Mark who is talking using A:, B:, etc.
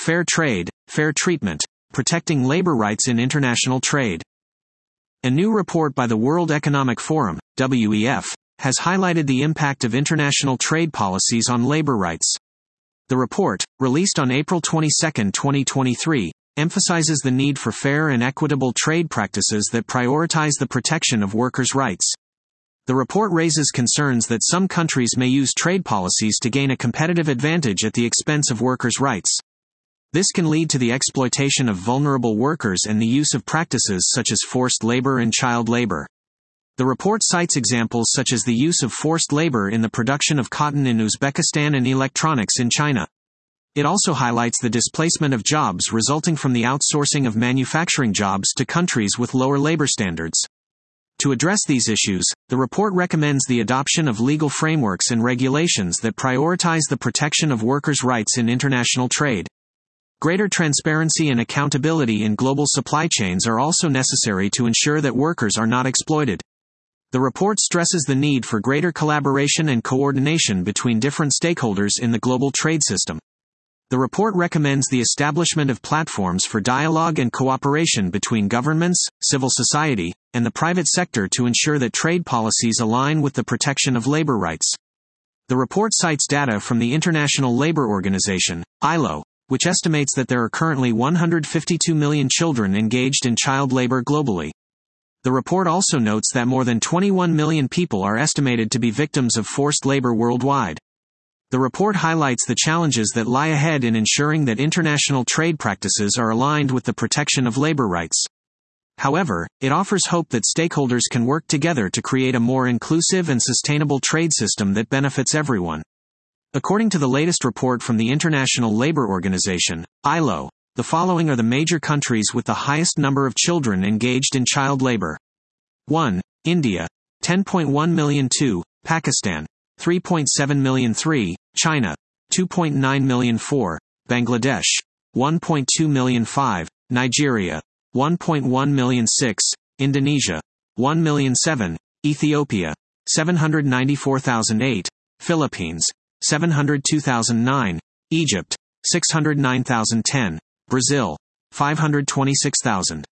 A: Fair Trade, Fair Treatment, Protecting Labor Rights in International Trade. A new report by the World Economic Forum, WEF, has highlighted the impact of international trade policies on labor rights. The report, released on April 22, 2023, emphasizes the need for fair and equitable trade practices that prioritize the protection of workers' rights. The report raises concerns that some countries may use trade policies to gain a competitive advantage at the expense of workers' rights. This can lead to the exploitation of vulnerable workers and the use of practices such as forced labor and child labor. The report cites examples such as the use of forced labor in the production of cotton in Uzbekistan and electronics in China. It also highlights the displacement of jobs resulting from the outsourcing of manufacturing jobs to countries with lower labor standards. To address these issues, the report recommends the adoption of legal frameworks and regulations that prioritize the protection of workers' rights in international trade. Greater transparency and accountability in global supply chains are also necessary to ensure that workers are not exploited. The report stresses the need for greater collaboration and coordination between different stakeholders in the global trade system. The report recommends the establishment of platforms for dialogue and cooperation between governments, civil society, and the private sector to ensure that trade policies align with the protection of labor rights. The report cites data from the International Labour Organization, ILO, which estimates that there are currently 152 million children engaged in child labor globally. The report also notes that more than 21 million people are estimated to be victims of forced labor worldwide. The report highlights the challenges that lie ahead in ensuring that international trade practices are aligned with the protection of labor rights. However, it offers hope that stakeholders can work together to create a more inclusive and sustainable trade system that benefits everyone. According to the latest report from the International Labour Organization, ILO, the following are the major countries with the highest number of children engaged in child labor. 1. India, 10.1 million. 2. Pakistan, 3.7 million. 3. China, 2.9 million. 4. Bangladesh, 1.2 million. 5. Nigeria, 1.1 million. 6. Indonesia, 1 million. 7. Ethiopia, 794,008. Philippines, 702,009. Egypt, 609,010. Brazil, 526,000.